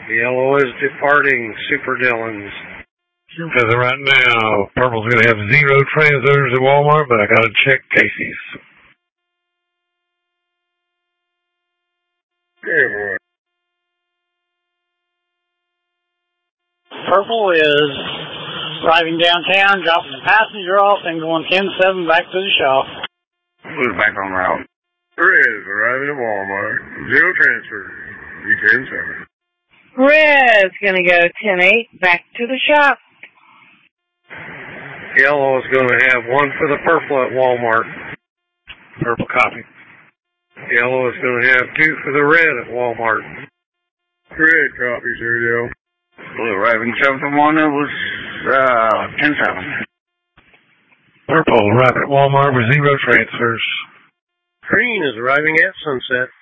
Yellow is departing Super Dillon's. As of right now, purple's going to have 0 transmitters at Walmart, but I got to check Casey's. Purple is driving downtown, dropping the passenger off, and going 10-7 back to the shop. Who's back on route? Red is arriving at Walmart. 0 transfer. B10-7. Red's gonna go 10-8 back to the shop. Yellow is going to have 1 for the purple at Walmart. Purple copy. Yellow is going to have 2 for the red at Walmart. Red copy, Sergio. Blue arriving 7-1. It was 10-7. Purple arriving at Walmart with 0 transfers. Green is arriving at Sunset.